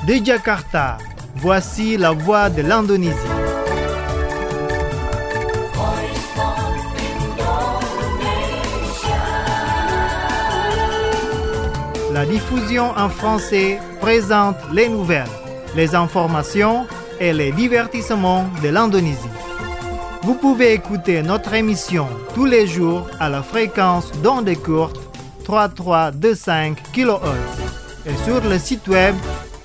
De Jakarta, voici la voix de l'Indonésie. La diffusion en français présente les nouvelles, les informations et les divertissements de l'Indonésie. Vous pouvez écouter notre émission tous les jours à la fréquence d'ondes courtes 3325 kHz et sur le site web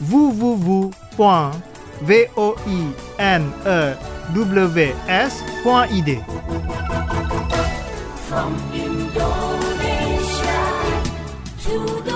www.voinews.id. From Indonesia to the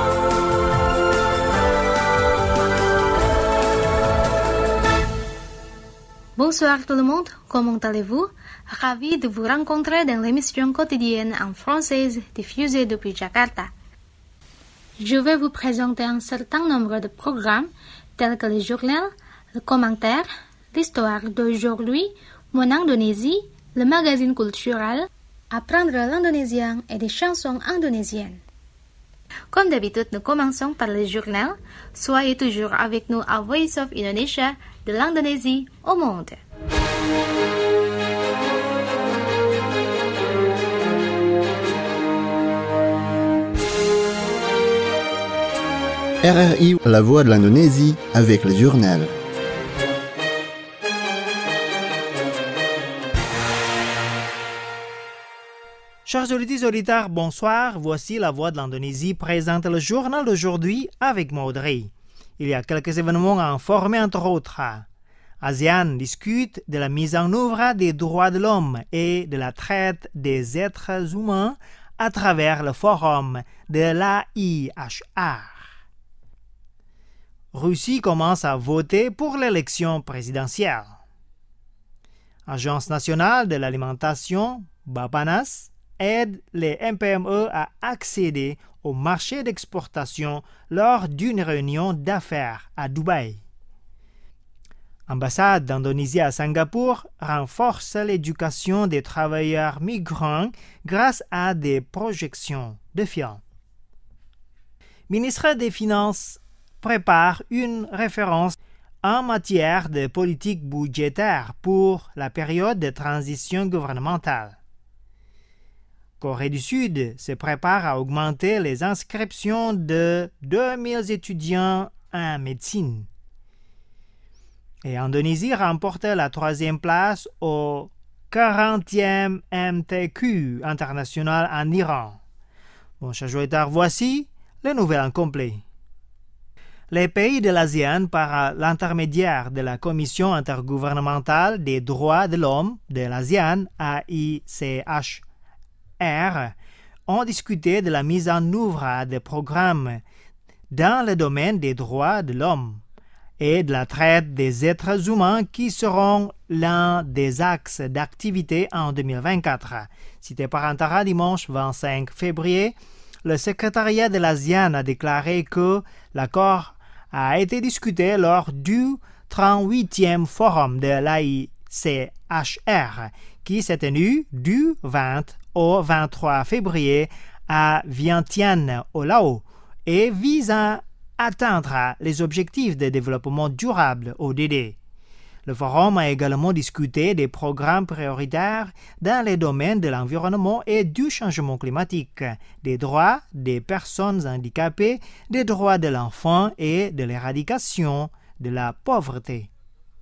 Bonsoir tout le monde, comment allez-vous? Ravi de vous rencontrer dans l'émission quotidienne en française diffusée depuis Jakarta. Je vais vous présenter un certain nombre de programmes tels que le journal, le commentaire, l'histoire d'aujourd'hui, mon Indonésie, le magazine culturel, apprendre l'indonésien et des chansons indonésiennes. Comme d'habitude, nous commençons par le journal. Soyez toujours avec nous à Voice of Indonesia, de l'Indonésie au monde. RRI, la voix de l'Indonésie, avec le journal. Chers auditeurs, bonsoir. Voici la voix de l'Indonésie présente le journal d'aujourd'hui avec Maudrey. Il y a quelques événements à informer entre autres. ASEAN discute de la mise en œuvre des droits de l'homme et de la traite des êtres humains à travers le forum de l'AIHR. Russie commence à voter pour l'élection présidentielle. Agence nationale de l'alimentation, Bappenas, aide les MPME à accéder au marché d'exportation lors d'une réunion d'affaires à Dubaï. Ambassade d'Indonésie à Singapour renforce l'éducation des travailleurs migrants grâce à des projections de films. Ministre des Finances prépare une référence en matière de politique budgétaire pour la période de transition gouvernementale. Corée du Sud se prépare à augmenter les inscriptions de 2000 étudiants en médecine. Et Indonésie remporte la 3e place au 40e MTQ international en Iran. Bon, chers auditeurs, voici les nouvelles en complet. Les pays de l'ASEAN, par l'intermédiaire de la Commission intergouvernementale des droits de l'homme de l'ASEAN, AICHR, ont discuté de la mise en œuvre des programmes dans le domaine des droits de l'homme et de la traite des êtres humains qui seront l'un des axes d'activité en 2024. Cité par Antara dimanche 25 février, le secrétariat de l'ASEAN a déclaré que l'accord a été discuté lors du 38e forum de l'AICHR qui s'est tenu du 20 au 23 février à Vientiane, au Laos, et vise à atteindre les objectifs de développement durable, ODD. Le forum a également discuté des programmes prioritaires dans les domaines de l'environnement et du changement climatique, des droits des personnes handicapées, des droits de l'enfant et de l'éradication de la pauvreté.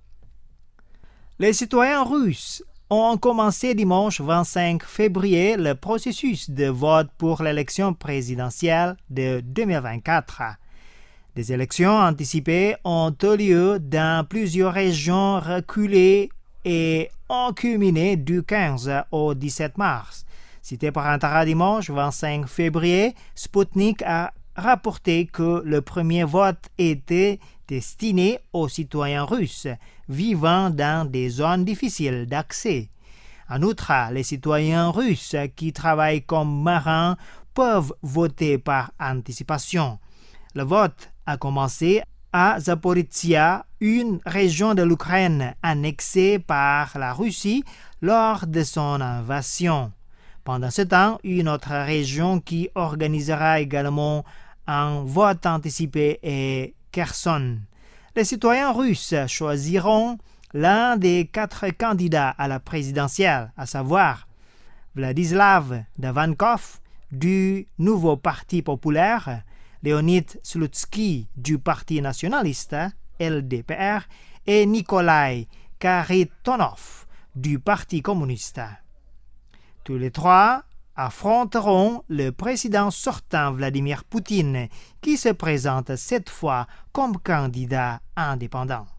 Les citoyens russes ont commencé dimanche 25 février le processus de vote pour l'élection présidentielle de 2024. Des élections anticipées ont eu lieu dans plusieurs régions reculées et ont culminé du 15 au 17 mars. Cité par Antara dimanche 25 février, Sputnik a rapporté que le premier vote était destiné aux citoyens russes vivant dans des zones difficiles d'accès. En outre, les citoyens russes qui travaillent comme marins peuvent voter par anticipation. Le vote a commencé à Zaporizhia, une région de l'Ukraine annexée par la Russie lors de son invasion. Pendant ce temps, une autre région qui organisera également un vote anticipé est Kherson, Les citoyens russes choisiront l'un des 4 candidats à la présidentielle, à savoir Vladislav Davankov du Nouveau Parti populaire, Leonid Slutsky du Parti nationaliste, LDPR, et Nikolai Kharitonov du Parti communiste. Tous les 3 affronteront le président sortant Vladimir Poutine, qui se présente cette fois comme candidat indépendant.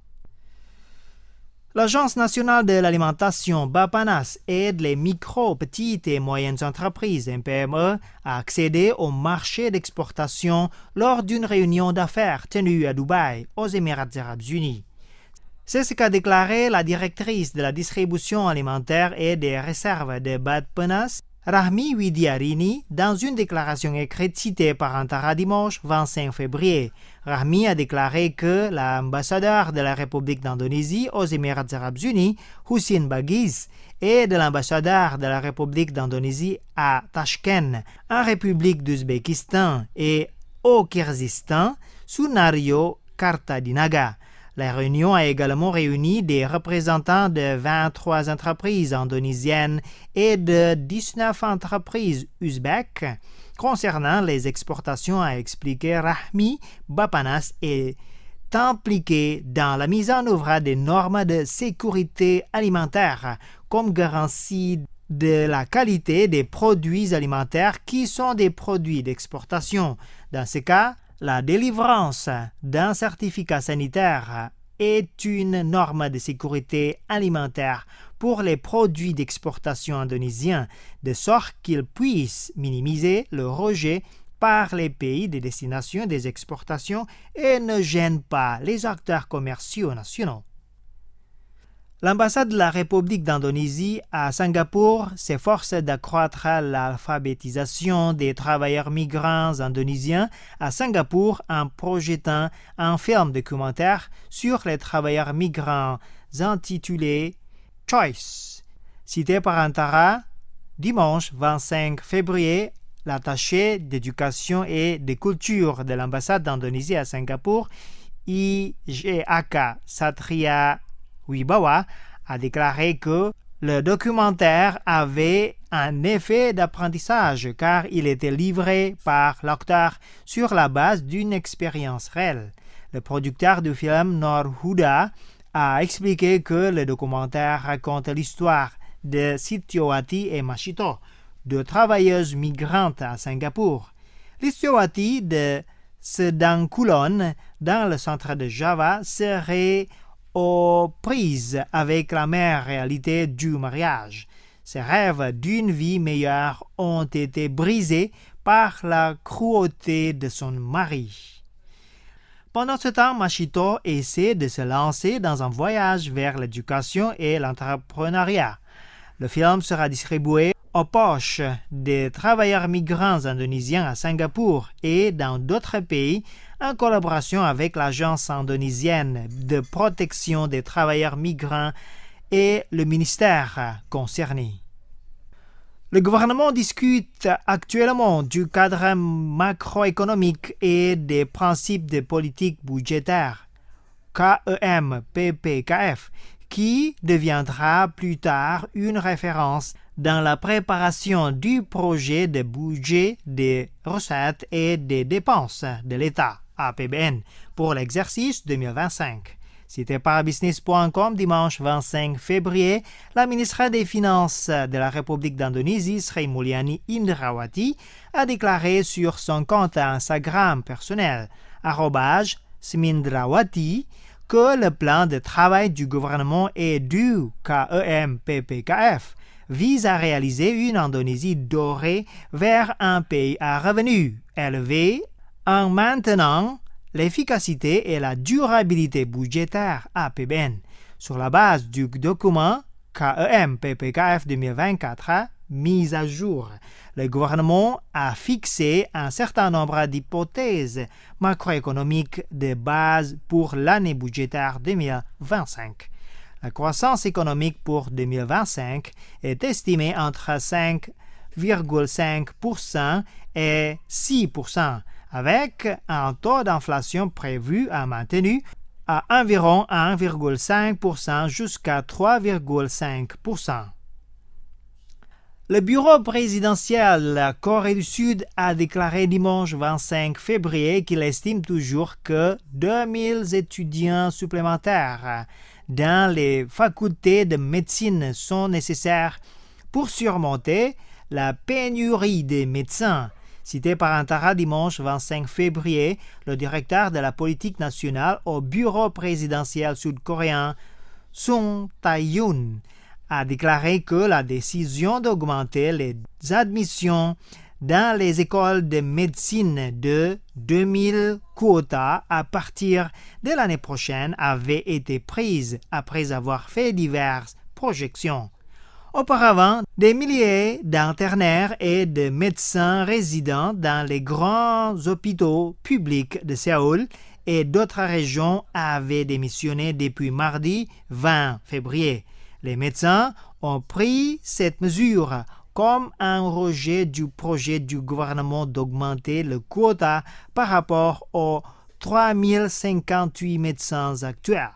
L'Agence nationale de l'alimentation BAPANAS aide les micro, petites et moyennes entreprises, PME, à accéder au marché d'exportation lors d'une réunion d'affaires tenue à Dubaï, aux Émirats arabes unis. C'est ce qu'a déclaré la directrice de la distribution alimentaire et des réserves de BAPANAS, Rahmi Widiarini, dans une déclaration écrite citée par Antara dimanche 25 février. Rahmi a déclaré que l'ambassadeur de la République d'Indonésie aux Émirats arabes unis, Husin Bagiz, et de l'ambassadeur de la République d'Indonésie à Tashkent, en République d'Ouzbékistan, et au Kyrgyzstan, Sunario Kartadinaga. La réunion a également réuni des représentants de 23 entreprises indonésiennes et de 19 entreprises ouzbèques. Concernant les exportations, a expliqué Rahmi, BAPANAS est impliqué dans la mise en œuvre des normes de sécurité alimentaire comme garantie de la qualité des produits alimentaires qui sont des produits d'exportation. Dans ce cas, la délivrance d'un certificat sanitaire est une norme de sécurité alimentaire pour les produits d'exportation indonésiens, de sorte qu'ils puissent minimiser le rejet par les pays de destination des exportations et ne gênent pas les acteurs commerciaux nationaux. L'ambassade de la République d'Indonésie à Singapour s'efforce d'accroître l'alphabétisation des travailleurs migrants indonésiens à Singapour en projetant un film documentaire sur les travailleurs migrants intitulé Choice. Cité par Antara, dimanche 25 février, l'attaché d'éducation et de culture de l'ambassade d'Indonésie à Singapour, IGAK Satria Wibawa, a déclaré que le documentaire avait un effet d'apprentissage car il était livré par l'acteur sur la base d'une expérience réelle. Le producteur du film, Noor Huda, a expliqué que le documentaire raconte l'histoire de Sitiawati et Mashito, deux travailleuses migrantes à Singapour. L'Sitiawati de Sedangkulon, dans le centre de Java, serait aux prises avec la mère réalité du mariage. Ses rêves d'une vie meilleure ont été brisés par la cruauté de son mari. Pendant ce temps, Mashito essaie de se lancer dans un voyage vers l'éducation et l'entrepreneuriat. Le film sera distribué aux poches des travailleurs migrants indonésiens à Singapour et dans d'autres pays en collaboration avec l'Agence indonésienne de protection des travailleurs migrants et le ministère concerné. Le gouvernement discute actuellement du cadre macroéconomique et des principes de politique budgétaire, KEM-PPKF, qui deviendra plus tard une référence dans la préparation du projet de budget des recettes et des dépenses de l'État, APBN, pour l'exercice 2025. Cité par business.com dimanche 25 février, la ministre des Finances de la République d'Indonésie, Sri Mulyani Indrawati, a déclaré sur son compte Instagram personnel, @smindrawati, que le plan de travail du gouvernement et du KEM-PPKF vise à réaliser une Indonésie dorée vers un pays à revenus élevés en maintenant l'efficacité et la durabilité budgétaire APBN sur la base du document KEM-PPKF 2024 mis à jour. Le gouvernement a fixé un certain nombre d'hypothèses macroéconomiques de base pour l'année budgétaire 2025. La croissance économique pour 2025 est estimée entre 5,5% et 6%, avec un taux d'inflation prévu à maintenu à environ 1,5% jusqu'à 3,5%. Le bureau présidentiel de la Corée du Sud a déclaré dimanche 25 février qu'il estime toujours que 2000 étudiants supplémentaires dans les facultés de médecine sont nécessaires pour surmonter la pénurie des médecins. Cité par Antara dimanche 25 février, le directeur de la politique nationale au bureau présidentiel sud-coréen, Sung Tae-yoon, a déclaré que la décision d'augmenter les admissions dans les écoles de médecine de 2000 quotas à partir de l'année prochaine avait été prise après avoir fait diverses projections. Auparavant, des milliers d'internaires et de médecins résidant dans les grands hôpitaux publics de Séoul et d'autres régions avaient démissionné depuis mardi 20 février. Les médecins ont pris cette mesure comme un rejet du projet du gouvernement d'augmenter le quota par rapport aux 3058 médecins actuels.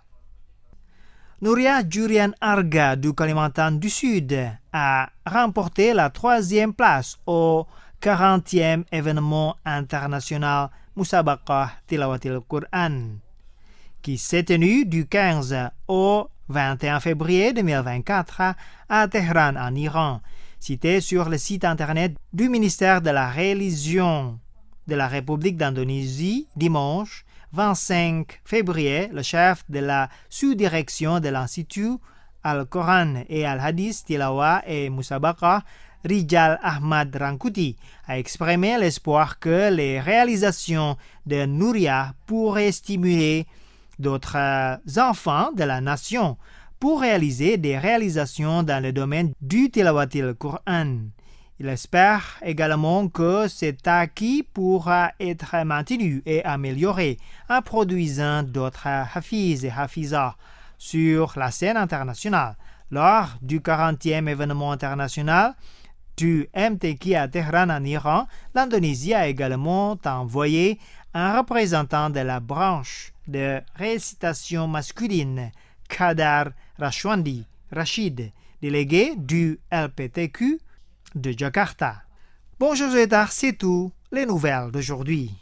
Nuria Jurian Arga du Kalimantan du Sud a remporté la 3e place au 40e événement international Musabaqah Tilawatil Quran, qui s'est tenu du 15 au 21 février 2024 à Téhéran en Iran. Cité sur le site internet du ministère de la Religion de la République d'Indonésie dimanche 25 février, le chef de la sous-direction de l'Institut Al-Quran et Al-Hadith Tilawa et Musabaqah, Rijal Ahmad Rangkuti, a exprimé l'espoir que les réalisations de Nuria pourraient stimuler d'autres enfants de la nation pour réaliser des réalisations dans le domaine du Tilawatil Quran. Il espère également que cet acquis pourra être maintenu et amélioré en produisant d'autres hafiz et hafizas sur la scène internationale. Lors du 40e événement international du MTQ à Téhéran en Iran, l'Indonésie a également envoyé un représentant de la branche de récitation masculine, Kadar Rashwandi Rashid, délégué du LPTQ de Jakarta. Bonjour, c'est tout les nouvelles d'aujourd'hui.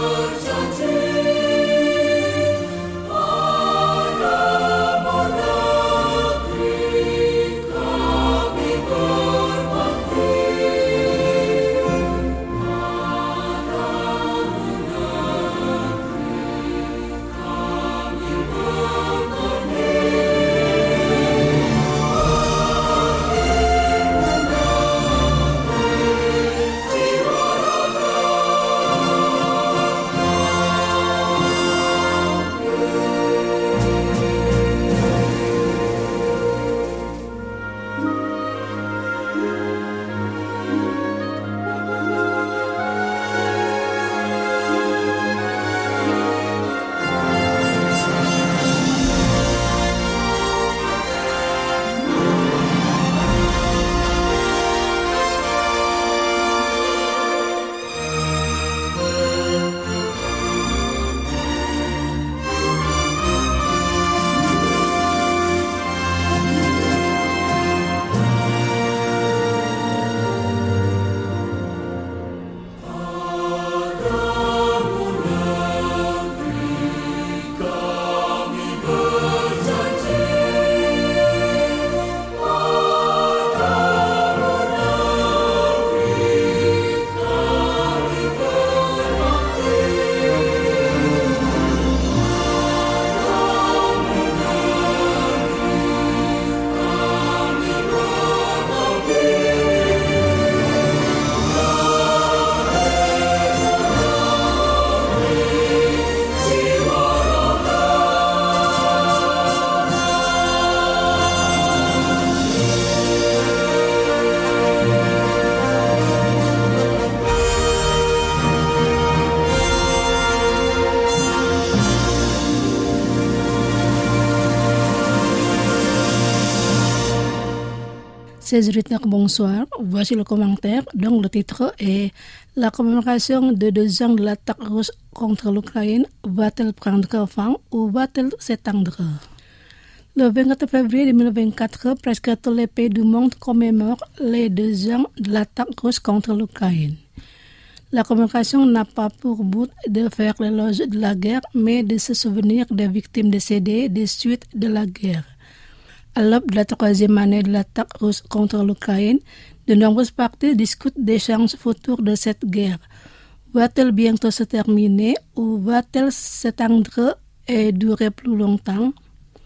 Pada Chers auditeurs, bonsoir. Voici le commentaire. Donc, le titre est La commémoration de 2 ans de l'attaque russe contre l'Ukraine va-t-elle prendre fin ou va-t-elle s'étendre? Le 24 février 2024, presque tous les pays du monde commémorent les 2 ans de l'attaque russe contre l'Ukraine. La commémoration n'a pas pour but de faire l'éloge de la guerre, mais de se souvenir des victimes décédées des suites de la guerre. À l'aube de la 3e année de l'attaque russe contre l'Ukraine, de nombreuses parties discutent des chances futures de cette guerre. Va-t-elle bientôt se terminer ou va-t-elle s'étendre et durer plus longtemps?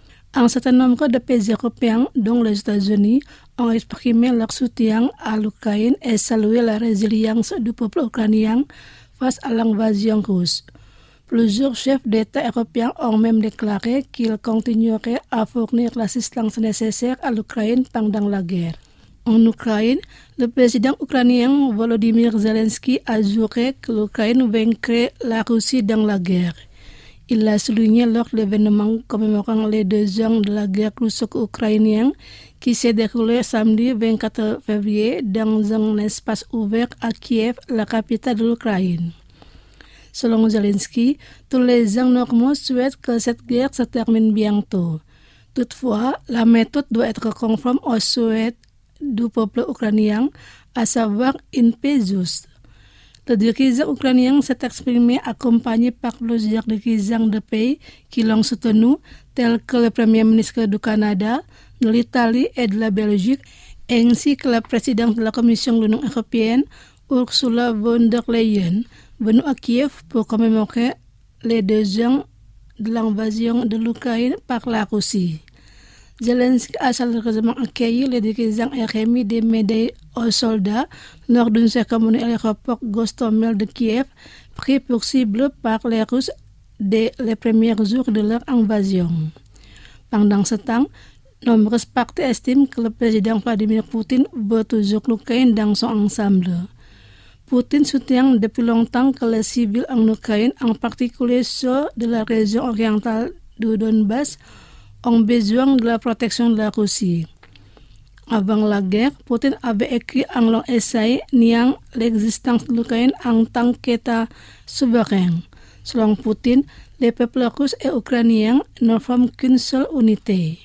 Un certain nombre de pays européens, dont les États-Unis, ont exprimé leur soutien à l'Ukraine et salué la résilience du peuple ukrainien face à l'invasion russe. Plusieurs chefs d'État européens ont même déclaré qu'ils continueraient à fournir l'assistance nécessaire à l'Ukraine pendant la guerre. En Ukraine, le président ukrainien Volodymyr Zelensky a juré que l'Ukraine vaincrait la Russie dans la guerre. Il l'a souligné lors de l'événement commémorant les 2 ans de la guerre russo-ukrainienne qui s'est déroulé samedi 24 février dans un espace ouvert à Kiev, la capitale de l'Ukraine. Selon Zelensky, tous les gens normaux souhaitent que cette guerre se termine bientôt. Toutefois, la méthode doit être conforme aux souhaits du peuple ukrainien, à savoir une paix juste. Le dirigeant ukrainien s'est exprimé accompagné par plusieurs dirigeants de pays qui l'ont soutenu, tels que le Premier ministre du Canada, de l'Italie et de la Belgique, ainsi que la présidente de la Commission de l'Union européenne, Ursula von der Leyen, venue à Kiev pour commémorer les 2 ans de l'invasion de l'Ukraine par la Russie. Zelensky a chaleureusement accueilli les dirigeants et remis des médailles aux soldats lors d'une cérémonie à l'aéroport Gostomel de Kiev, pris pour cible par les Russes dès les premiers jours de leur invasion. Pendant ce temps, nombreuses parties estiment que le président Vladimir Poutine veut toujours l'Ukraine dans son ensemble. Poutine soutient depuis longtemps que les civils en Ukraine, en particulier ceux de la région orientale du Donbass, ont besoin de la protection de la Russie. Avant la guerre, Poutine avait écrit un long essai niant l'existence de l'Ukraine en tant qu'État souverain. Selon Poutine, les peuples russes et ukrainiens ne forment qu'une seule unité.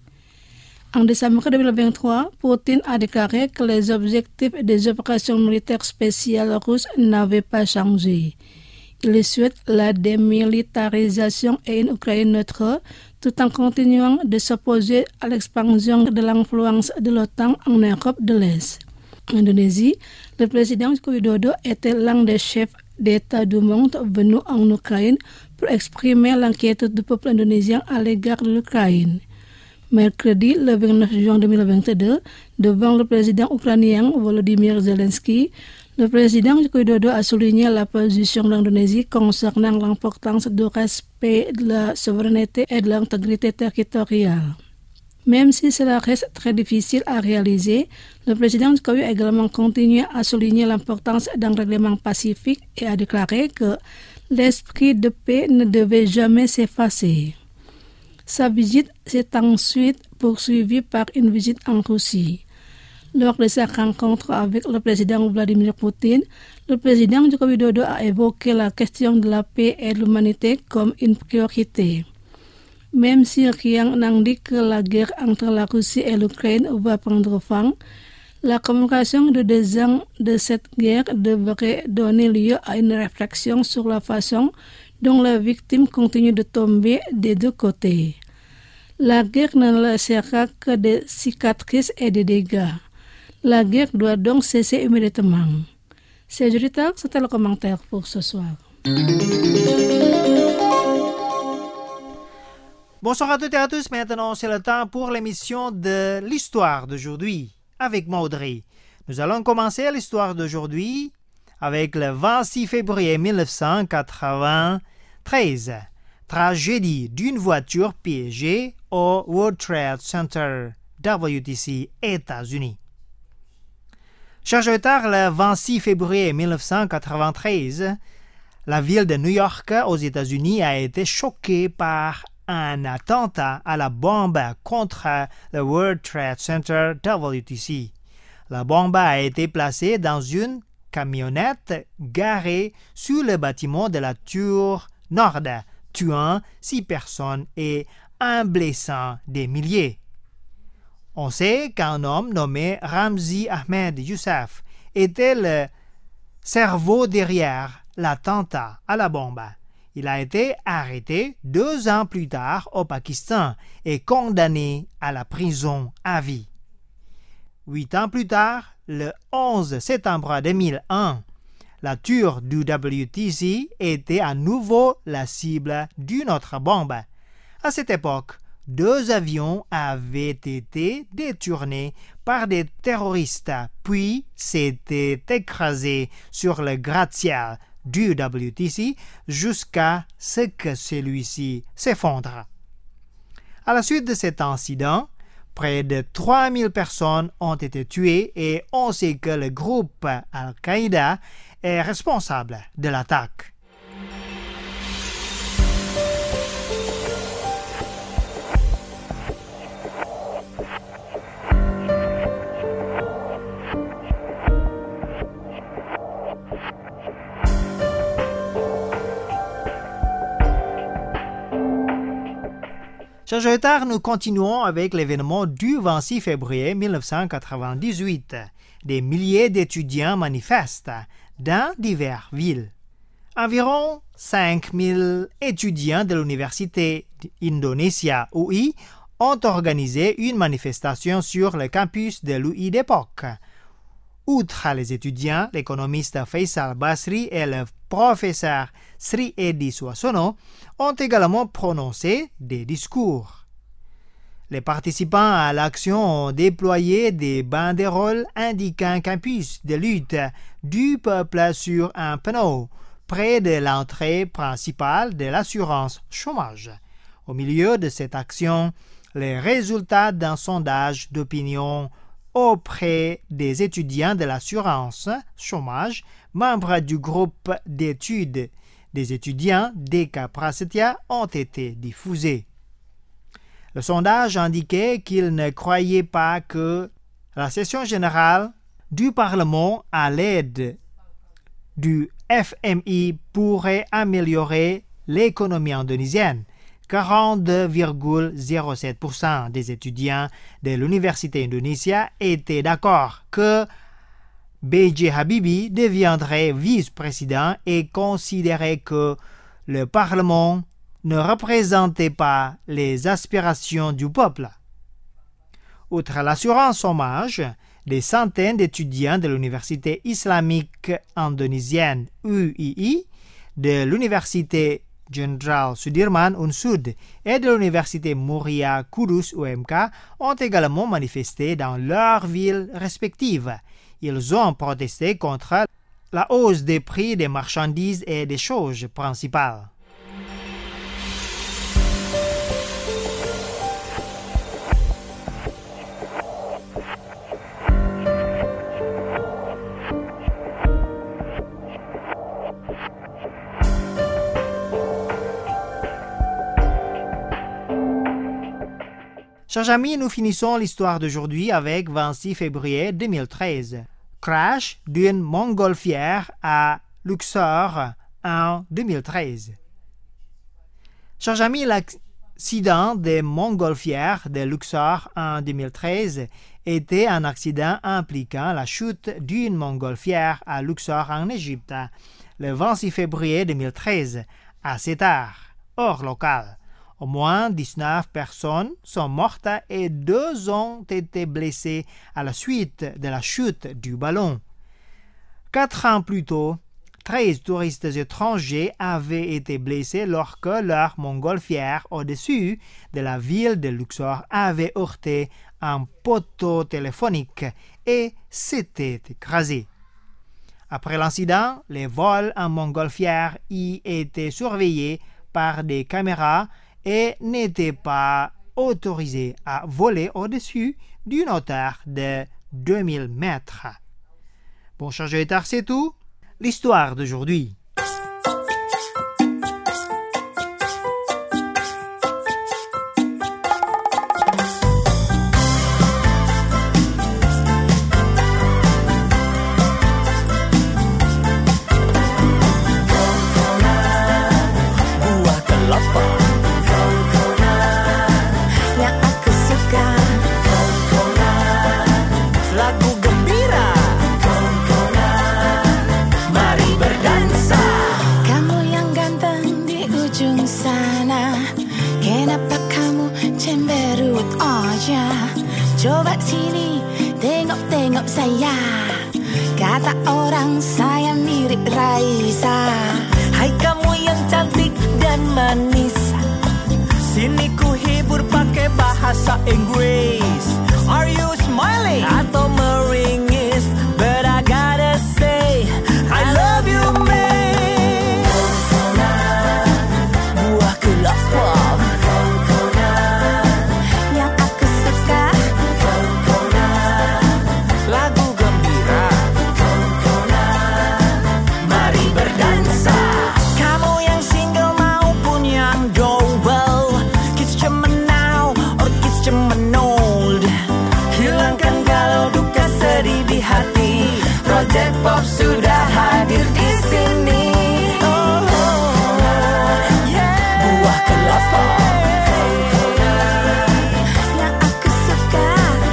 En décembre 2023, Poutine a déclaré que les objectifs des opérations militaires spéciales russes n'avaient pas changé. Il souhaite la démilitarisation et une Ukraine neutre, tout en continuant de s'opposer à l'expansion de l'influence de l'OTAN en Europe de l'Est. En Indonésie, le président Joko Widodo était l'un des chefs d'État du monde venu en Ukraine pour exprimer l'inquiétude du peuple indonésien à l'égard de l'Ukraine. Mercredi, le 29 juin 2022, devant le président ukrainien Volodymyr Zelensky, le président Joko Widodo a souligné la position de l'Indonésie concernant l'importance du respect de la souveraineté et de l'intégrité territoriale. Même si cela reste très difficile à réaliser, le président Jokowi a également continué à souligner l'importance d'un règlement pacifique et a déclaré que l'esprit de paix ne devait jamais s'effacer. Sa visite s'est ensuite poursuivie par une visite en Russie. Lors de sa rencontre avec le président Vladimir Poutine, le président Joko Widodo a évoqué la question de la paix et de l'humanité comme une priorité. Même si rien n'indique que la guerre entre la Russie et l'Ukraine va prendre fin, la commémoration de 2 ans de cette guerre devrait donner lieu à une réflexion sur la façon dont les victimes continuent de tomber des 2 côtés. La guerre ne laissera que des cicatrices et des dégâts. La guerre doit donc cesser immédiatement. C'est Jurita, c'était le commentaire pour ce soir. Bonsoir à toutes et à tous. Maintenant, c'est le temps pour l'émission de l'histoire d'aujourd'hui avec Maudry. Nous allons commencer l'histoire d'aujourd'hui avec le 26 février 1993. Tragédie d'une voiture piégée au World Trade Center, WTC, États-Unis. Chargé tard le 26 février 1993, la ville de New York aux États-Unis a été choquée par un attentat à la bombe contre le World Trade Center WTC. La bombe a été placée dans une camionnette garée sur le bâtiment de la tour nord, tuant 6 personnes et en blessant des milliers. On sait qu'un homme nommé Ramzi Ahmed Youssef était le cerveau derrière l'attentat à la bombe. Il a été arrêté 2 ans plus tard au Pakistan et condamné à la prison à vie. 8 ans plus tard, le 11 septembre 2001, la tour du WTC était à nouveau la cible d'une autre bombe. À cette époque, 2 avions avaient été détournés par des terroristes, puis s'étaient écrasés sur le gratte-ciel du WTC jusqu'à ce que celui-ci s'effondre. À la suite de cet incident, près de 3000 personnes ont été tuées et on sait que le groupe Al-Qaïda est responsable de l'attaque. Chers auditeurs, nous continuons avec l'événement du 26 février 1998. Des milliers d'étudiants manifestent dans diverses villes. Environ 5000 étudiants de l'Université d'Indonésia, UI, ont organisé une manifestation sur le campus de l'UI d'époque. Outre les étudiants, l'économiste Faisal Basri et le professeur Sri Edi Suasono ont également prononcé des discours. Les participants à l'action ont déployé des banderoles indiquant campus de lutte du peuple sur un panneau près de l'entrée principale de l'assurance chômage. Au milieu de cette action, les résultats d'un sondage d'opinion auprès des étudiants de l'assurance chômage, membres du groupe d'études des étudiants d'Eka Prasetya, ont été diffusés. Le sondage indiquait qu'ils ne croyaient pas que la session générale du Parlement à l'aide du FMI pourrait améliorer l'économie indonésienne. 42,07% des étudiants de l'Université Indonésia étaient d'accord que B.J. Habibie deviendrait vice-président et considéraient que le Parlement ne représentait pas les aspirations du peuple. Outre l'assurance chômage, des centaines d'étudiants de l'Université islamique indonésienne UII, de l'Université Jenderal Sudirman Unsud et de l'Université Muria Kudus UMK ont également manifesté dans leurs villes respectives. Ils ont protesté contre la hausse des prix des marchandises et des choses principales. Chers amis, nous finissons l'histoire d'aujourd'hui avec 26 février 2013. Crash d'une montgolfière à Luxor en 2013. Chers amis, l'accident des montgolfières de Luxor en 2013 était un accident impliquant la chute d'une montgolfière à Luxor en Égypte le 26 février 2013 à 7 heures, heure locale. Au moins 19 personnes sont mortes et 2 ont été blessées à la suite de la chute du ballon. 4 ans plus tôt, 13 touristes étrangers avaient été blessés lorsque leur montgolfière au-dessus de la ville de Luxor avait heurté un poteau téléphonique et s'était écrasé. Après l'incident, les vols en montgolfière y étaient surveillés par des caméras et n'était pas autorisé à voler au-dessus d'une hauteur de 2000 mètres. Bon, chers auditeurs, c'est tout. L'histoire d'aujourd'hui. Coba sini, tengok-tengok saya. Kata orang saya mirip Raisa. Hai kamu yang cantik dan manis, sini ku hibur pakai bahasa Inggris. Are you smiling atau meringis? But I gotta say I love you, man. Buah kelapa Yang aku suka, lagu gembira, mari berdansa. kamu yang single maupun yang double, kiss cemenau or kiss cemenol. Hilangkan galau duka sedih di hati. Project Pop sudah hadir di sini. Oh, yeah. Buah kelapa Yang aku suka,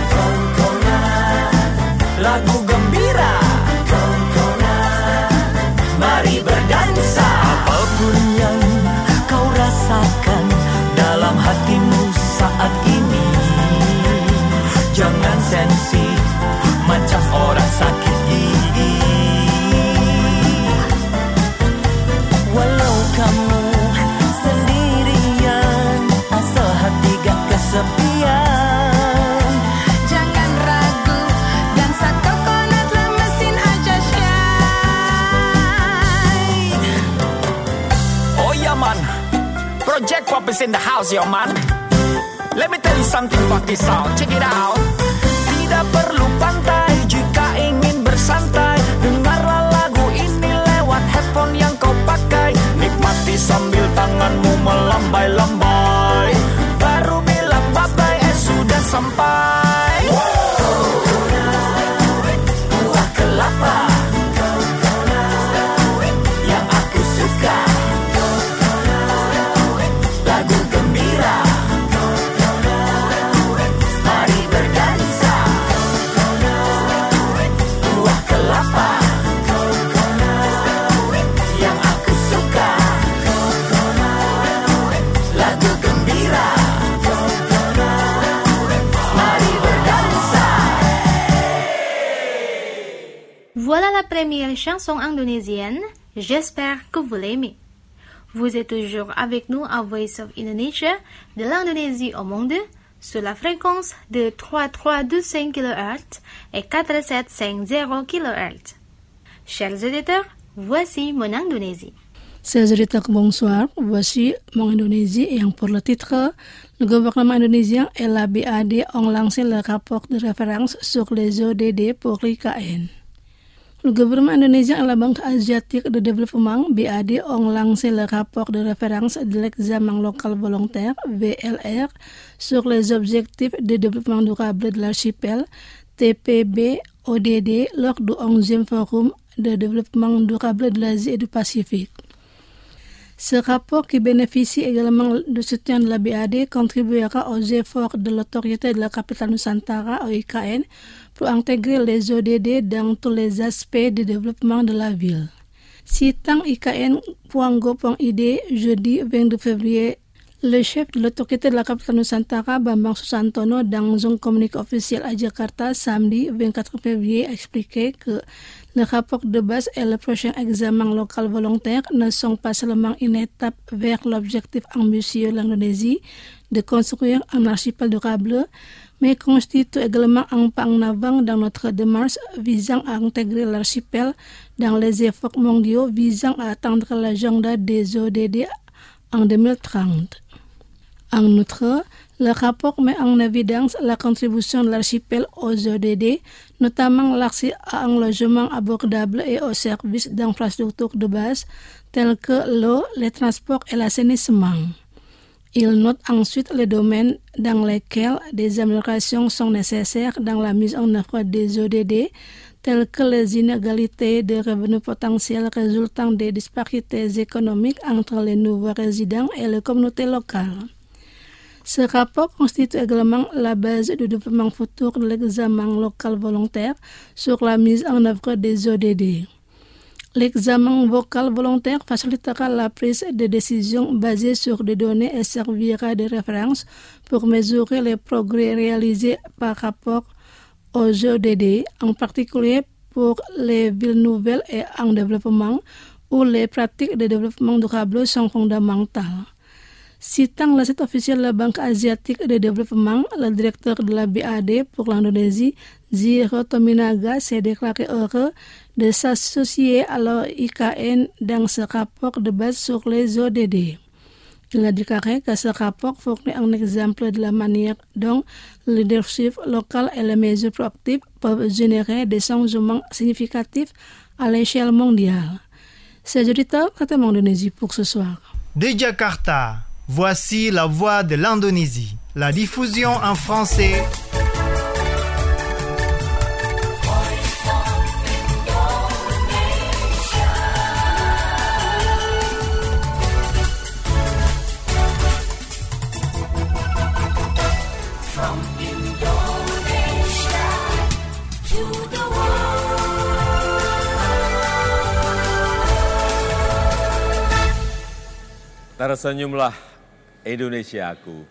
lagu gembira, mari berdansa. Apapun yang kau rasakan dalam hatimu saat ini, jangan sensi macam orang sakit gigi. Walau kamu sendirian, asal hati gak kesepian. jangan ragu. Dansa coconut mesin aja shy. Oh yeah man, Project Pop is in the house, yo man. Let me tell you something about this sound. Check it out. Tidak perlu pantai jika ingin bersantai. Dengarlah lagu ini lewat headphone yang kau pakai. Nikmati sambil tanganmu melambai-lambai. Baru bilang bye-bye, sudah sampai. Buah kelapa yang aku suka, lagu gembira, mari berdansa. Buah kelapa yang aku suka, lagu gembira, mari berdansa. Voilà la première chanson indonésienne. J'espère que vous l'aimez. Vous êtes toujours avec nous à Voice of Indonesia, de l'Indonésie au monde, sur la fréquence de 3325 kHz et 4750 kHz. Chers auditeurs, voici mon Indonésie. Chers auditeurs, bonsoir. Voici mon Indonésie et pour le titre, le gouvernement indonésien et la BAD ont lancé le rapport de référence sur les ODD pour l'IKN. Le gouvernement indonésien et la Banque asiatique de développement BAD ont lancé le rapport de référence de l'examen local volontaire VLR sur les objectifs de développement durable de l'archipel TPB-ODD lors du 11e forum de développement durable de l'Asie et du Pacifique. Ce rapport, qui bénéficie également du soutien de la BAD, contribuera aux efforts de l'autorité de la capitale Nusantara, OIKN, pour intégrer les ODD dans tous les aspects du développement de la ville. Citant IKN.go.id, jeudi 22 février, le chef de l'autorité de la capitale Nusantara, Bambang Susantono, dans un communiqué officiel à Jakarta, samedi 24 février, expliquait que le rapport de base et le prochain examen local volontaire ne sont pas seulement une étape vers l'objectif ambitieux de l'Indonésie de construire un archipel durable, mais constituent également un pas en avant dans notre démarche visant à intégrer l'archipel dans les efforts mondiaux visant à atteindre l'agenda des ODD en 2030. En outre, le rapport met en évidence la contribution de l'archipel aux ODD, notamment l'accès à un logement abordable et aux services d'infrastructure de base tels que l'eau, les transports et l'assainissement. Il note ensuite les domaines dans lesquels des améliorations sont nécessaires dans la mise en œuvre des ODD, telles que les inégalités de revenus potentiels résultant des disparités économiques entre les nouveaux résidents et les communautés locales. Ce rapport constitue également la base du développement futur de l'examen local volontaire sur la mise en œuvre des ODD. L'examen vocal volontaire facilitera la prise de décision basée sur des données et servira de référence pour mesurer les progrès réalisés par rapport aux ODD, en particulier pour les villes nouvelles et en développement, où les pratiques de développement durable sont fondamentales. Citant le site officiel de la Banque asiatique de développement, le directeur de la BAD pour l'Indonésie, Ziro Tominaga, s'est déclaré heureux de s'associer à l'IKN dans ce rapport de base sur les ODD. Il a déclaré que ce rapport fournit un exemple de la manière dont le leadership local et les mesures proactives peuvent générer des changements significatifs à l'échelle mondiale. C'est Judita Katama Indonésie pour ce soir. De Jakarta, voici la voix de l'Indonésie. La diffusion en français. Tersenyumlah Indonesiaku.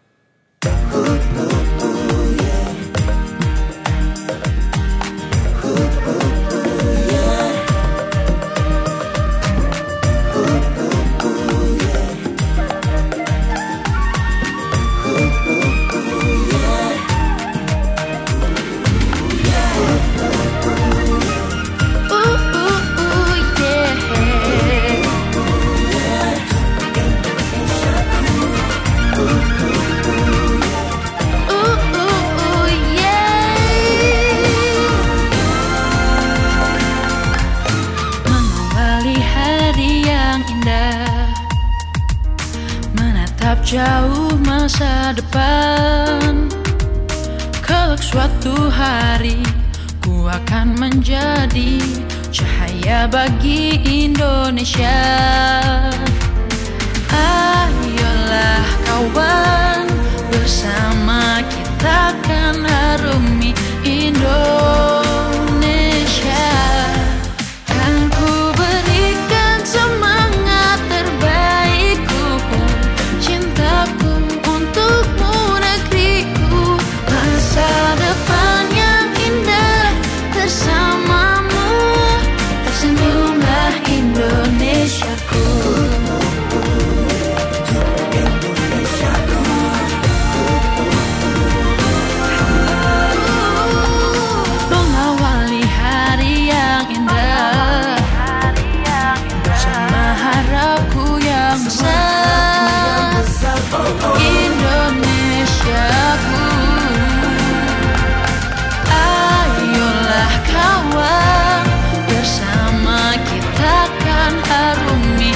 Jauh masa depan, kelak suatu hari ku akan menjadi cahaya bagi Indonesia. Ayolah kawan, bersama kita akan harumi Indonesia. Kan ku berikan semangat terbaikku, cintaku untukmu negeriku, masa depan yang indah bersamamu, tersenyumlah Indonesiaku. Mengawali hari yang indah bersama harapku yang besar, Indonesiaku. Ayolah kawan, bersama kita akan harumi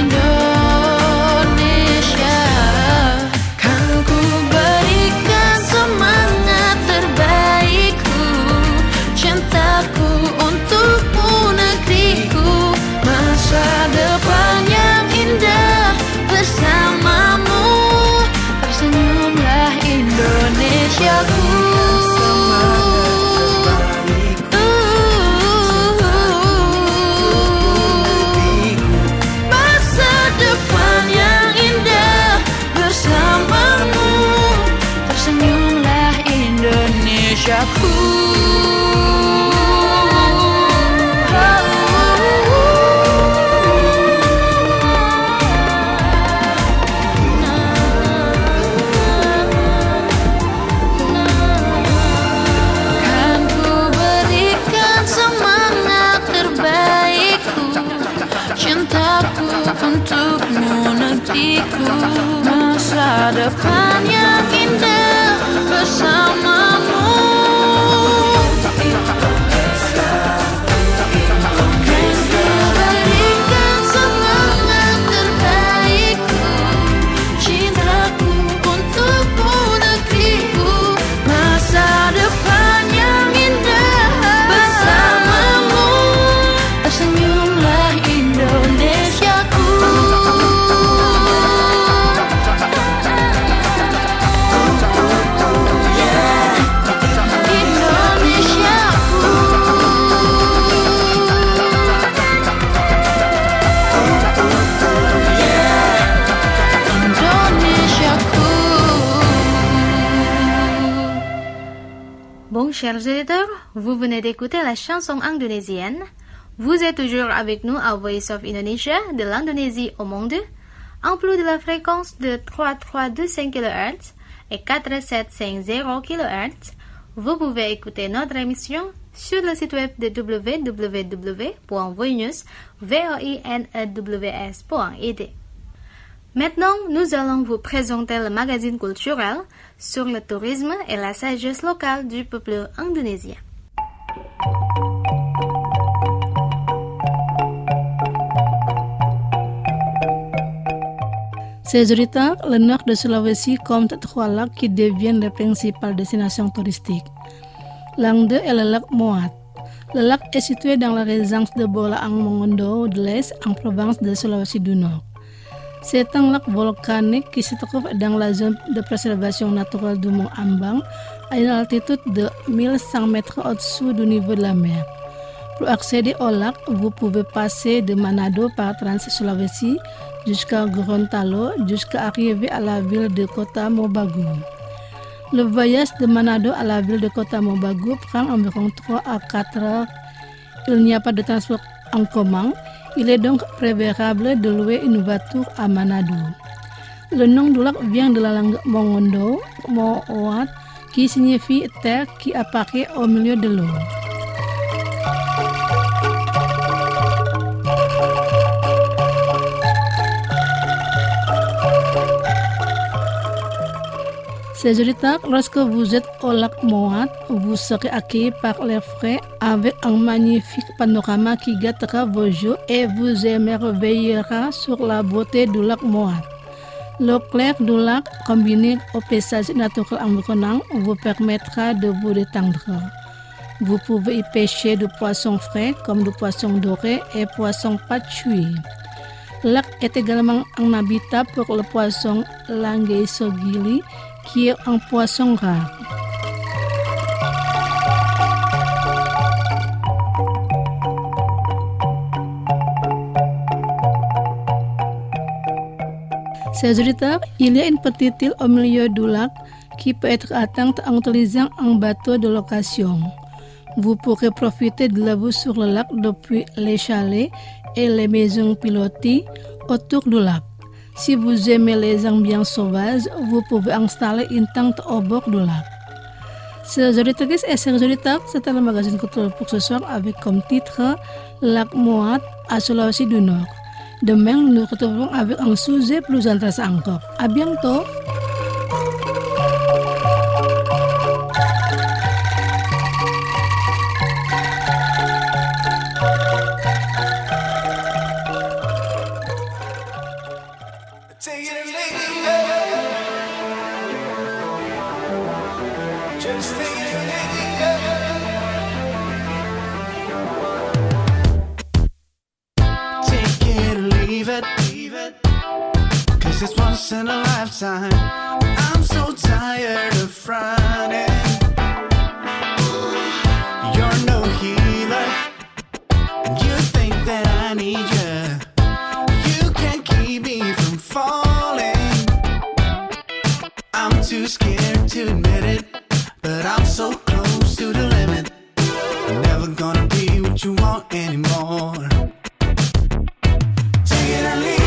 Indonesia. Kan ku berikan semangat terbaikku, cintaku untukmu negeriku, masa depan yang indah bersamamu, tersenyumlah Indonesiaku. Masa depan yang indah bersamamu, tersenyumlah Indonesiaku. Kan ku berikan semangat terbaikku, cintaku untukmu negeriku, masa depan yang indah bersamamu. Kan ku berikan semangat terbaikku, cintaku untukmu negeriku, masa depan yang indah bersamamu, tersenyumlah Indonesiaku. Yeah. chers auditeurs, vous venez d'écouter la chanson indonésienne. Vous êtes toujours avec nous à Voice of Indonesia, de l'Indonésie au monde, en plus de la fréquence de 3325 kHz et 4750 kHz. Vous pouvez écouter notre émission sur le site web de www.voinews.id. Maintenant, nous allons vous présenter le magazine culturel sur le tourisme et la sagesse locale du peuple indonésien. Ces auditeurs, le nord de Sulawesi compte 3 lacs qui deviennent les principales destinations touristiques. L'un d'eux est le lac Moat. Le lac est situé dans la résidence de Bolaang Mongondo de l'Est, en province de Sulawesi du Nord. C'est un lac volcanique qui se trouve dans la zone de préservation naturelle du mont Ambang, à une altitude de 1100 mètres au-dessous du niveau de la mer. Pour accéder au lac, vous pouvez passer de Manado par Trans-Sulawesi jusqu'à Gorontalo, jusqu'à arriver à la ville de Kota Mobagu. Le voyage de Manado à la ville de Kota Mobagu prend environ 3 à 4 heures. Il n'y a pas de transport en commun. Il est donc préférable de louer une voiture à Manado. Le nom du lac vient de la langue Mongondo, Moat, qui signifie terre qui apparaît au milieu de l'eau. Chers auditeurs, lorsque vous êtes au lac Moat, vous serez accueillis par l'air frais avec un magnifique panorama qui gâtera vos yeux et vous émerveillera sur la beauté du lac Moat. L'eau claire du lac, combinée au paysage naturel environnant, vous permettra de vous détendre. Vous pouvez y pêcher du poisson frais comme du poisson doré et poisson patchoui. Le lac est également un habitat pour le poisson Langeisogili, qui est un poisson rare. Chers auditeurs, il y a une petite île au milieu du lac qui peut être atteinte en utilisant un bateau de location. Vous pourrez profiter de la vue sur le lac depuis les chalets et les maisons pilotées autour du lac. Si vous aimez les ambiances sauvages, vous pouvez installer une tente au bord du lac. Chers auditrices et chers auditeurs, c'était le magazine culturel pour ce soir avec comme titre Lac Moat à Sulawesi du Nord. Demain, nous nous retrouverons avec un sujet plus intéressant encore. À bientôt! It's once in a lifetime. I'm so tired of fronting. You're no healer. You think that I need you. You can't keep me from falling. I'm too scared to admit it, but I'm so close to the limit. I'm never gonna be what you want anymore. Take it or leave it.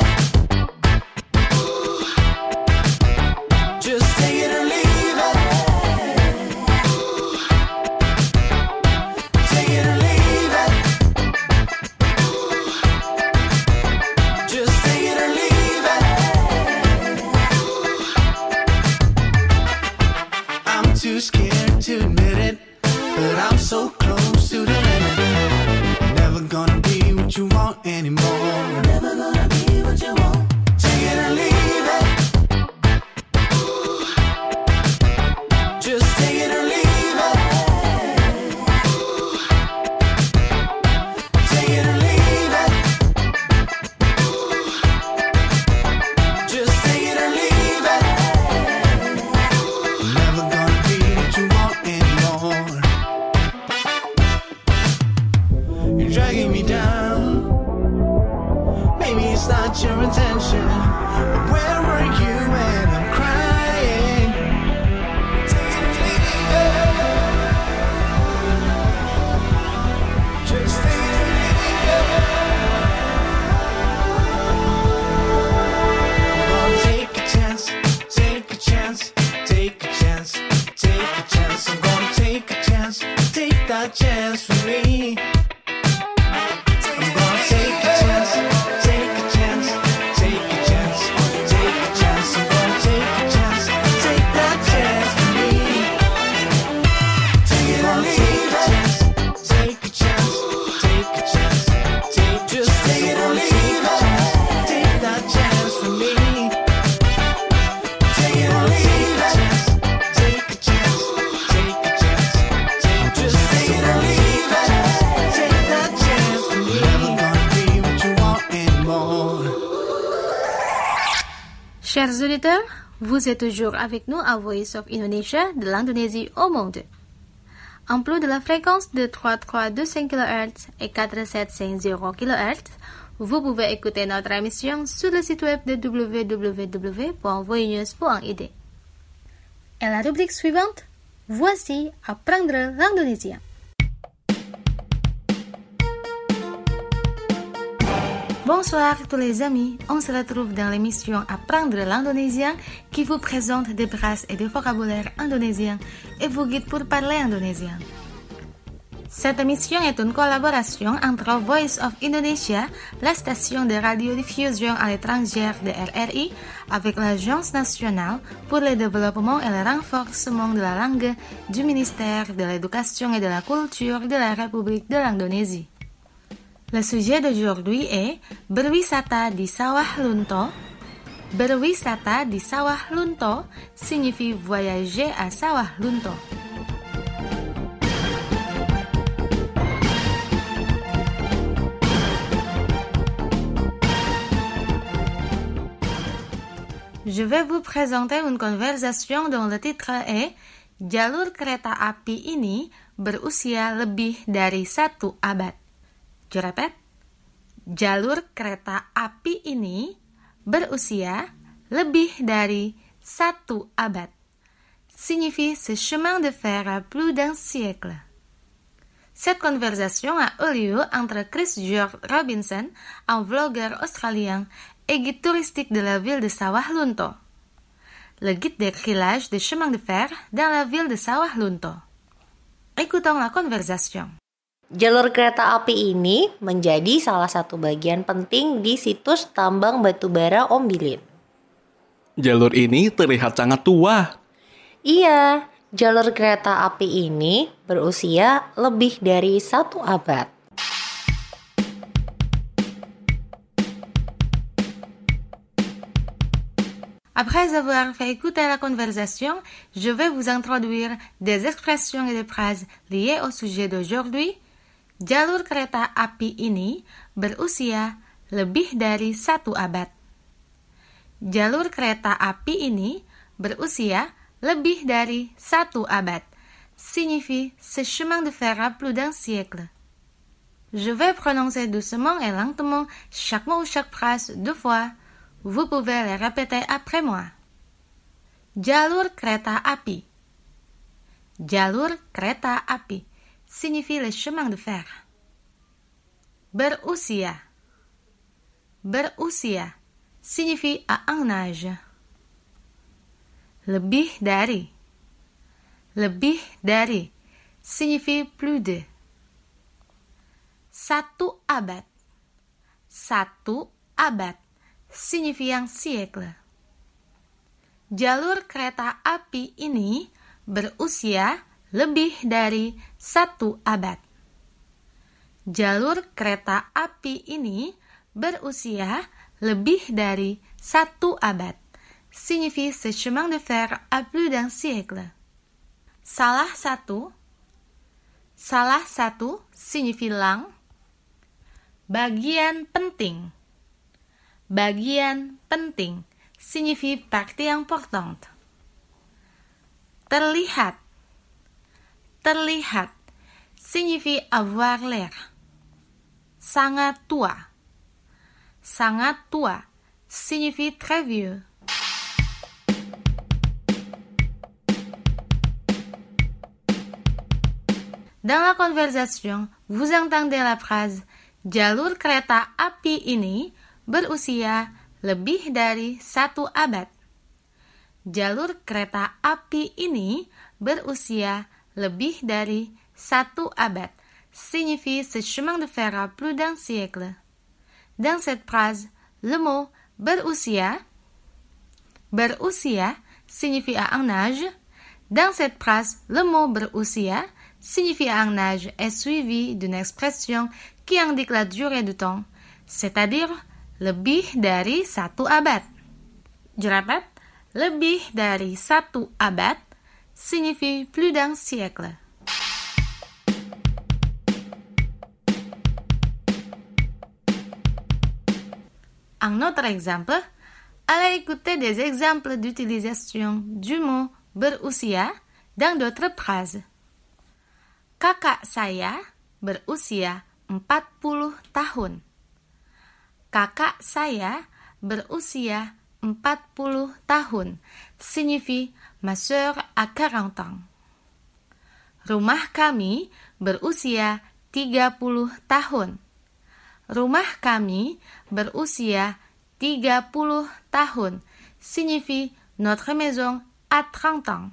Too scared to admit it, but I'm so close to the limit. Never gonna be what you want anymore. Never gonna be what you want. Take it or leave it. Just take it or leave it. Take it or leave it. Just take it or leave it. Never gonna be what you want anymore. You're dragging me down. Maybe it's not your intention, but where were you when I'm crying? Take it or leave it. Chers auditeurs, vous êtes toujours avec nous à Voice of Indonesia de l'Indonésie au monde. En plus de la fréquence de 3325 kHz et 4750 kHz, vous pouvez écouter notre émission sur le site web de www.voinews.id. Et la rubrique suivante, voici Apprendre l'indonésien. Bonsoir tous les amis, on se retrouve dans l'émission Apprendre l'indonésien qui vous présente des phrases et des vocabulaires indonésiens et vous guide pour parler indonésien. Cette émission est une collaboration entre Voice of Indonesia, la station de radiodiffusion à l'étranger de RRI, avec l'Agence nationale pour le développement et le renforcement de la langue du ministère de l'Éducation et de la Culture de la République de l'Indonésie. Le sujet d'aujourd'hui est berwisata di Sawah Lunto. Berwisata di Sawah Lunto signifie voyager à Sawah Lunto. Je vais vous présenter une conversation dont le titre est Jalur kereta api ini berusia lebih dari 1 abad. Je répète, jalur kereta api ini berusia lebih dari 1 abad. Signifie ce chemin de fer a plus d'un siècle. Cette conversation a eu lieu entre Chris George Robinson, un vlogueur australien et guide touristique de la ville de Sawah Lunto. Le guide décrit l'âge des chemins de fer dans la ville de Sawah Lunto. Écoutons la conversation. Jalur kereta api ini menjadi salah satu bagian penting di situs tambang batubara Ombilin. Jalur ini terlihat sangat tua. Iya, jalur kereta api ini berusia lebih dari 1 abad. Après avoir fait écouter la conversation, je vais vous introduire des expressions et des phrases liées au sujet d'aujourd'hui. Jalur kereta api ini berusia lebih dari 1 abad. Jalur kereta api ini berusia lebih dari 1 abad. Signifie ce chemin de fer a plus d'un siècle. Je vais prononcer doucement et lentement chaque mot ou chaque phrase 2 fois. Vous pouvez les répéter après moi. Jalur kereta api. Jalur kereta api signifie le chemin de fer. Berusia. Berusia signifie à un âge. Lebih dari. Lebih dari signifie plus de. 1 abad. 1 abad signifie un siècle. Jalur kereta api ini berusia lebih dari 1 abad. Jalur kereta api ini berusia lebih dari 1 abad. Signifie ce chemin de fer a plus d'un siècle. Salah satu. Salah satu signifie lang. Bagian penting. Bagian penting signifie partie importante. Terlihat. Terlihat signifie avoir l'air. Sangat tua. Sangat tua signifie très vieux. Dans la conversation, vous entendez la phrase Jalur kereta api ini berusia lebih dari 1 abad. Jalur kereta api ini berusia lebih dari 1 abad. Signifie ce chemin de fer a plus d'un siècle. Dans cette phrase, le mot berusia signifie à un âge. Dans cette phrase, le mot berusia signifie à un âge est suivi d'une expression qui indique la durée du temps, c'est-à-dire lebih dari 1 abad. Je répète, lebih dari 1 abad signifie plus d'un siècle. Un autre exemple, Allez écouter des exemples d'utilisation du mot berusia dans d'autres phrases. Kakak saya berusia 40 tahun. Kakak saya berusia 40 tahun signifie ma sœur a 40 ans. Rumah kami berusia 30 tahun. Rumah kami berusia 30 tahun signifie notre maison a 30 ans.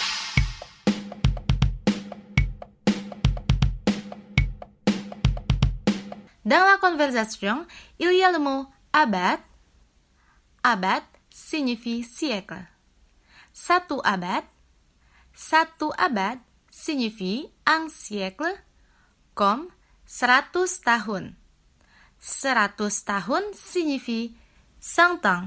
Dans la conversation, il y a le mot abad. Abad signifie siècle. Satu abad signifie un siècle, comme 100 tahun. 100 tahun signifie 100 ans.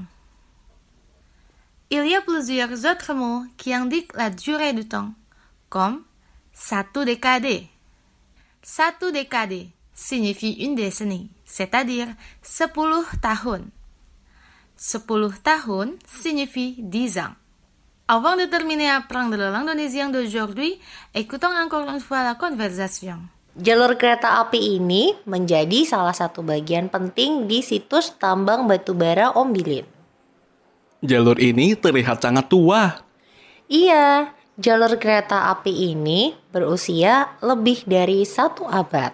Il y a plusieurs autres mots qui indiquent la durée du temps, comme satu dekade. Satu dekade signifie une décennie, c'est-à-dire 10 tahun. 10 tahun signifie 10 ans. Avant de terminer à apprendre la langue indonésienne d'aujourd'hui, écoutons encore une fois la conversation. Jalur kereta api ini menjadi salah satu bagian penting di situs tambang batubara Ombilin. Jalur ini terlihat sangat tua. Iya, jalur kereta api ini berusia lebih dari 1 abad.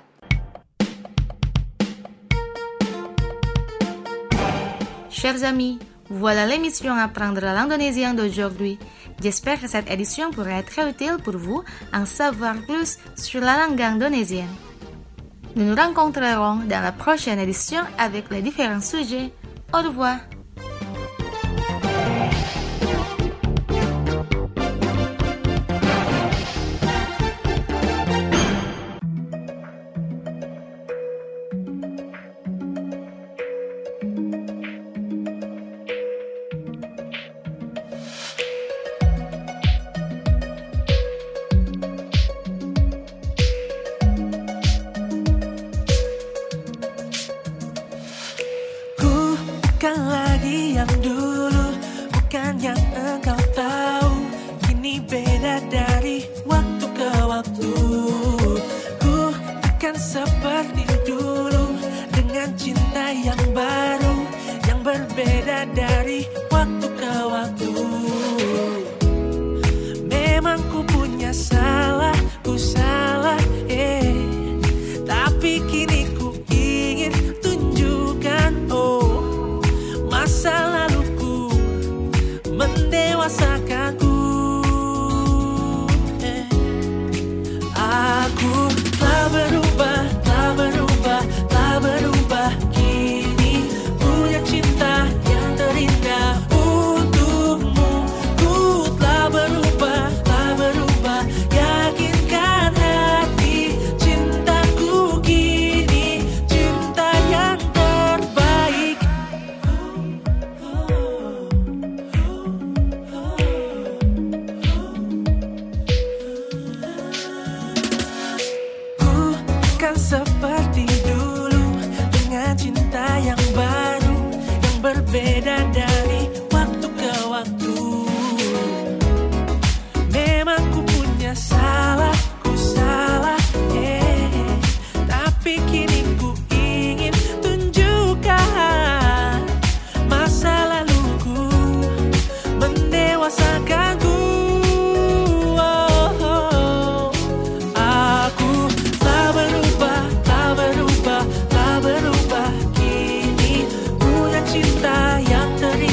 Chers amis, voilà l'émission Apprendre la langue indonésienne d'aujourd'hui. J'espère que cette édition pourra être utile pour vous en savoir plus sur la langue indonésienne. Nous nous rencontrerons dans la prochaine édition avec les différents sujets. Au revoir. Bukan lagi yang dulu, bukan yang engkau tahu. Kini beda dari waktu ke waktu. Ku bukan seperti dulu, dengan cinta yang baru, yang berbeda dari waktu ke waktu. Memang ku punya salah, ku salah, tapi kini ku ingin tunjukkan, masa laluku mendewasakanku. Aku telah berubah, telah berubah, telah berubah. Kini punya cinta yang terindah untukmu. Ku telah berubah, telah berubah. Yakinkan hati, cintaku kini cinta yang terbaik. Bukan seperti dulu, dengan cinta yang baru, yang berbeda dari waktu ke waktu. Memang ku punya salah, ku salah, tapi kini ku ingin tunjukkan, masa laluku mendewasakanku. Aku telah berubah, telah berubah, telah berubah. Kini punya cinta yang terindah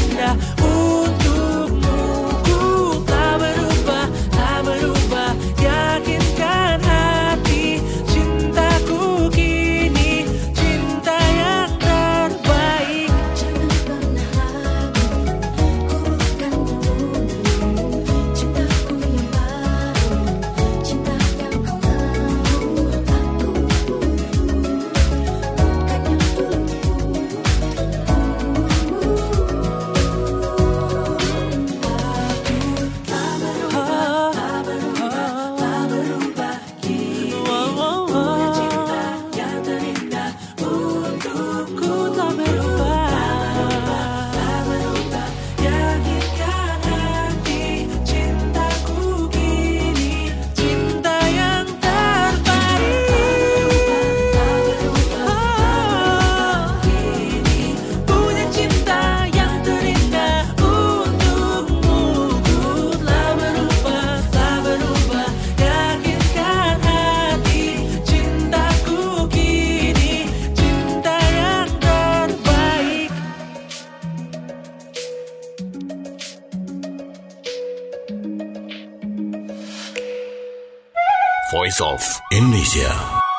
Voice of Indonesia.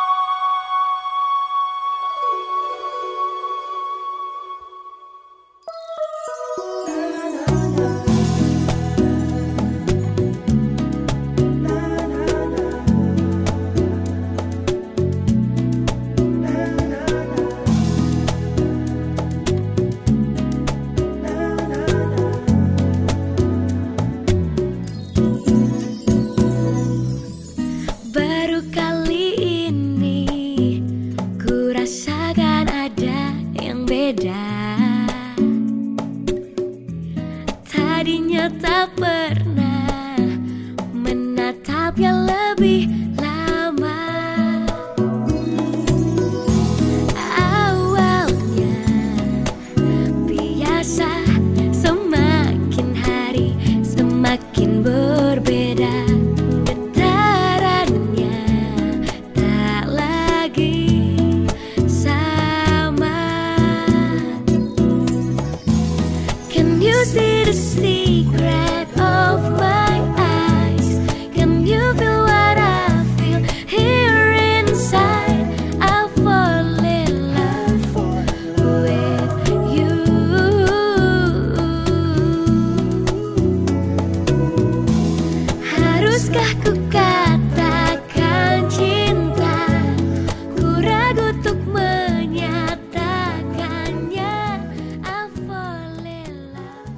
Baru kali ini ku rasakan ada yang beda. Tadinya tak pernah menatapnya lebih lama. Awalnya biasa, semakin hari semakin berbeda. See the secret of my eyes. Can you feel what I feel here inside? I fall in love with you. Haruskah ku katakan cinta? Ku ragu untuk menyatakannya. I fall in love.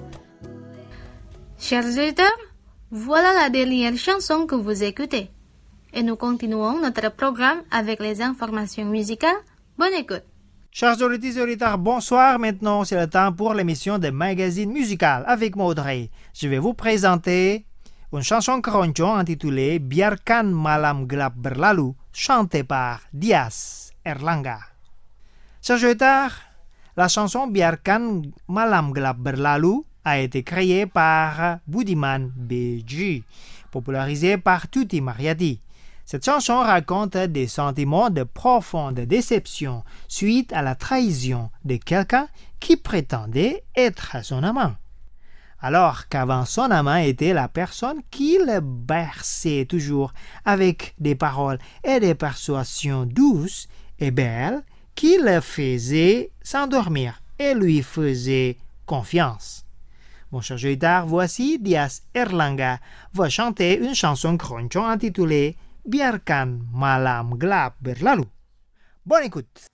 Chers auditeurs, voilà la dernière chanson que vous écoutez. Et nous continuons notre programme avec les informations musicales. Bonne écoute. Chers auditeurs, bonsoir. Maintenant, c'est le temps pour l'émission de magazine musical avec Maudrey. Je vais vous présenter une chanson keroncong intitulée Biarkan Malam Gelap Berlalu, chantée par Dias Erlangga. Chers auditeurs, la chanson Biarkan Malam Gelap Berlalu a été créée par Budiman BG, popularisée par Tutti Mariotti. Cette chanson raconte des sentiments de profonde déception suite à la trahison de quelqu'un qui prétendait être son amant. Alors qu'avant son amant était la personne qui le berçait toujours avec des paroles et des persuasions douces et belles qui le faisaient s'endormir et lui faisaient confiance. Mon cher auditeurs, voici Dias Erlangga va chanter une chanson keroncong intitulée Biarkan Malam Gelap Berlalu. Bonne écoute.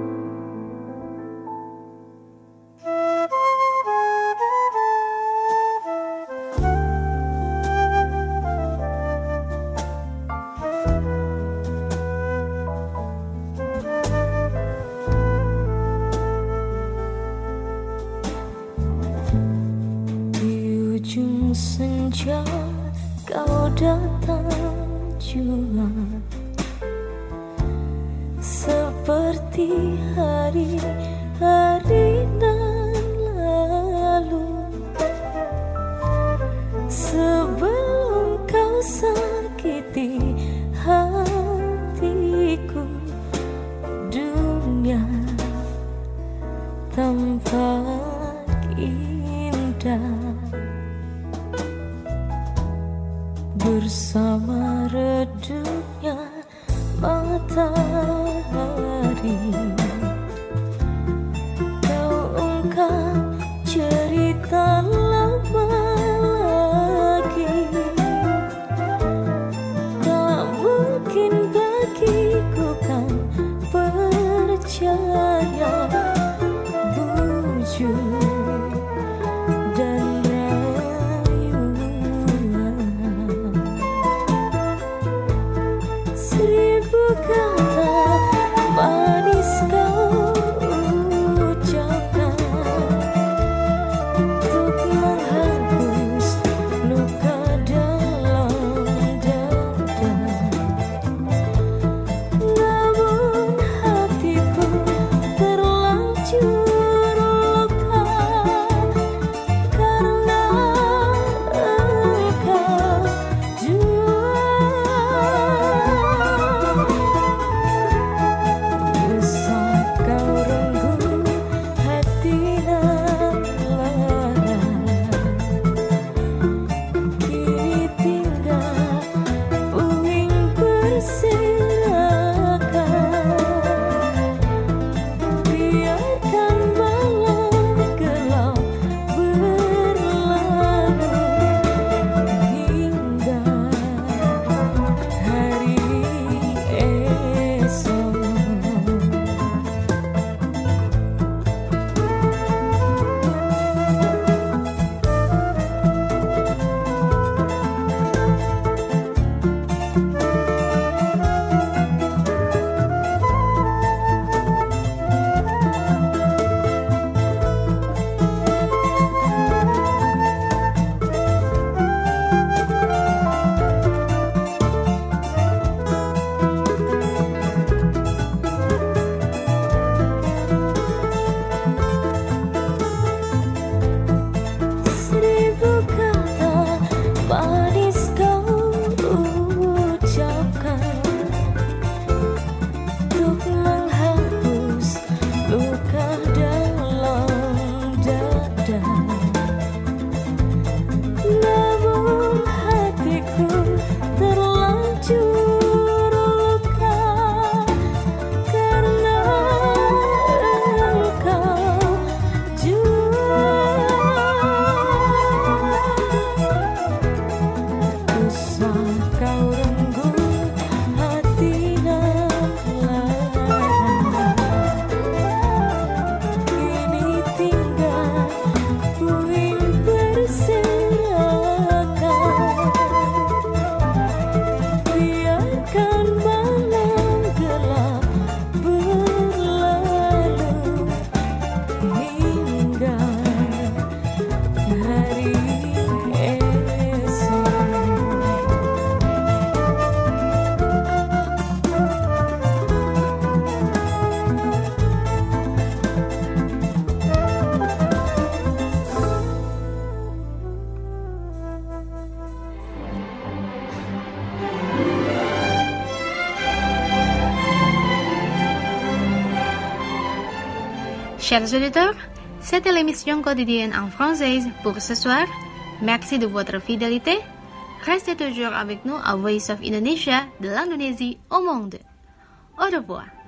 Senja kau datang juga seperti hari-hari nan lalu. Sebelum kau sakiti hatiku, dunia tampak indah. Bersama redupnya matahari, kau ungkap cerita lama lagi. Tak mungkin bagiku kan percaya bujuk dan kata manis kau ucapkan untuk menghapus luka dalam dada. Namun hatiku terlanjur luka. Chers auditeurs, c'était l'émission quotidienne en française pour ce soir. Merci de votre fidélité. Restez toujours avec nous à Voice of Indonesia de l'Indonésie au monde. Au revoir.